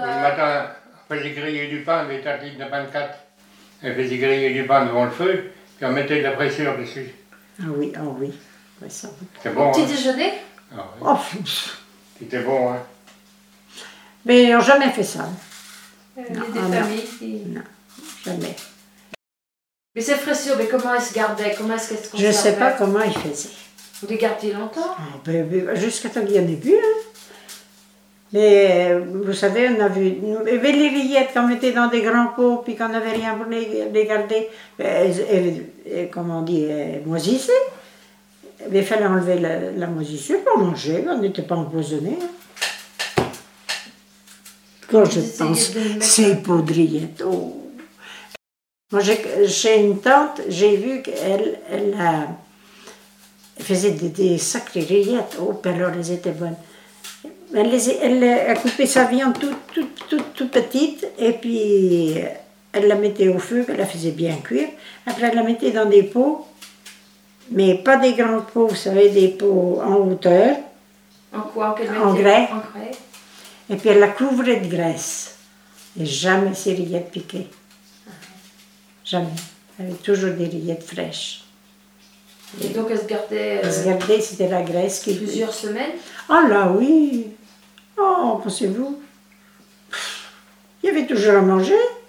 Le matin, on faisait griller du pain, des tartines de 24. Elle faisait griller du pain devant le feu, puis on mettait de la pressure dessus. Ah oui, ah oui. Ouais, ça. C'était bon, Petit hein? déjeuner? Ah, oui. Oh, C'était bon, hein? mais ils n'ont jamais fait ça. Il y a Non, des non. familles qui... Non, jamais. Mais ces fraissures, mais comment elles se gardaient? Comment est-ce qu'elles se Je ne sais pas conservaient? comment ils faisaient. Vous les gardiez longtemps? Ah, jusqu'à temps qu'il y en ait plus. Hein. Mais vous savez, on a vu. Mais les rillettes, quand on mettait dans des grands pots, puis qu'on n'avait rien pour les garder, comment on dit, elles moisissaient. Il fallait enlever la moisissure pour manger, on n'était pas empoisonnés. Hein. Quand je pense, ces poudrillettes, oh. Moi, chez une tante, j'ai vu qu'elle elle faisait des sacrées rillettes. Oh, puis alors, elles étaient bonnes. Elle a coupé sa viande toute petite, et puis elle la mettait au feu, elle la faisait bien cuire. Après, elle la mettait dans des pots, mais pas des grands pots, vous savez, des pots en hauteur. En quoi? En quelle En matière? grès. En grès. Et puis elle la couvrait de graisse. Et jamais ces rillettes piquées. Jamais. Elle avait toujours des rillettes fraîches. Et donc elles se gardaient Elle se gardait, c'était la graisse qui... plusieurs semaines? Ah là, oui. Oh, pensez-vous. Il y avait toujours à manger.